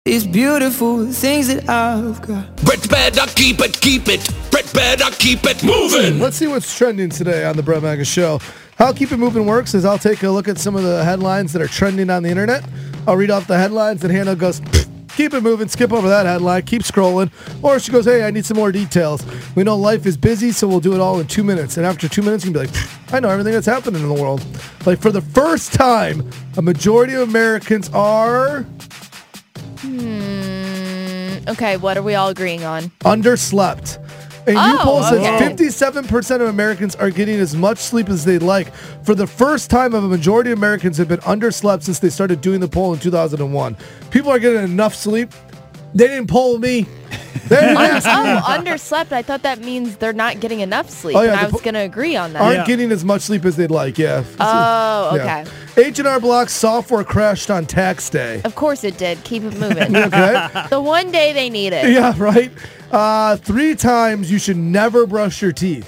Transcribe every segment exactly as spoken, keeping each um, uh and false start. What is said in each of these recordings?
These beautiful things that I've got. Brett better keep it, keep it. Brett better keep it moving. Let's see what's trending today on the Brett Maga Show. How Keep It Moving works is I'll take a look at some of the headlines that are trending on the internet. I'll read off the headlines, and Hannah goes, keep it moving, skip over that headline, keep scrolling. Or she goes, hey, I need some more details. We know life is busy, so we'll do it all in two minutes. And after two minutes, you can be like, I know everything that's happening in the world. Like, for the first time, a majority of Americans are... Hmm. Okay, what are we all agreeing on? Underslept. A new Oh, poll says okay. fifty-seven percent of Americans are getting as much sleep as they'd like. For the first time, of a majority of Americans have been underslept since they started doing the poll in two thousand one. People are getting enough sleep. They didn't poll me. They didn't ask me. Oh, underslept. I thought that means they're not getting enough sleep. Oh, yeah, and I the was po- going to agree on that. Aren't Yeah. getting as much sleep as they'd like, yeah. Oh, okay. Yeah. H and R Block's software crashed on tax day. Of course it did. Keep it moving. Okay? The one day they need it. Yeah, right? Uh, three times you should never brush your teeth.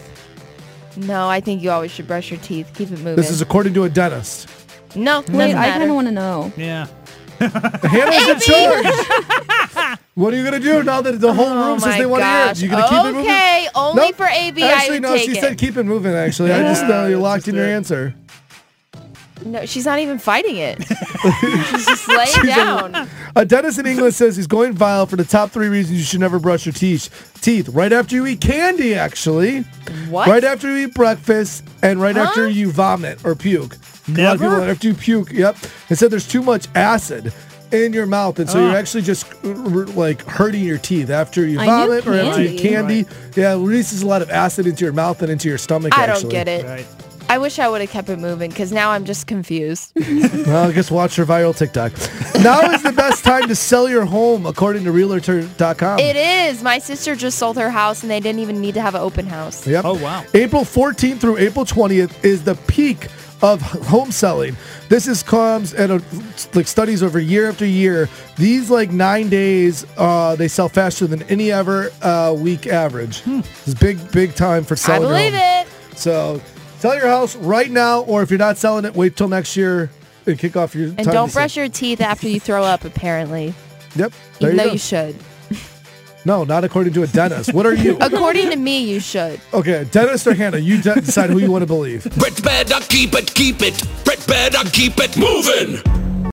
No, I think you always should brush your teeth. Keep it moving. This is according to a dentist. no, doesn't Wait, I matter. kind of want to know. Yeah. Hannah's in charge. What are you going to do now that the whole Oh room says my they want to hear it? gosh. You going to keep it moving? Okay, only Nope. for A B Actually, I would no, take she it. said keep it moving, actually. I just know you're that's locked just in your it. answer. No, she's not even fighting it. She's just laying down. A dentist in England says he's going viral for the top three reasons you should never brush your teeth. Teeth right after you eat candy, actually. What? Right after you eat breakfast and right Huh? after you vomit or puke. A lot of Never? people, after you puke, yep. It said there's too much acid in your mouth, and so Ah. you're actually just uh, r- like hurting your teeth after you I knew vomit or after you eat candy. candy. Yeah, it releases a lot of acid into your mouth and into your stomach. I actually. don't get it. Right. I wish I would have kept it moving because now I'm just confused. Well, I guess watch her viral TikTok. Now is the best time to sell your home, according to realtor dot com. It is. My sister just sold her house and they didn't even need to have an open house. Yep. Oh, wow. April fourteenth through April twentieth is the peak of home selling. This is comes at a, like studies over year after year. These like nine days, uh, they sell faster than any ever uh, week average. It's big, big time for I selling. your believe home. it. So sell your house right now, or if you're not selling it, wait till next year and kick off your. And time don't to brush sell. your teeth after you throw up, apparently. Yep. There Even you though go. you should. No, not according to a dentist. What are you? According to me, you should. Okay, dentist or Hannah? You de- decide who you want to believe. Brett better keep it, keep it. Brett better keep it moving.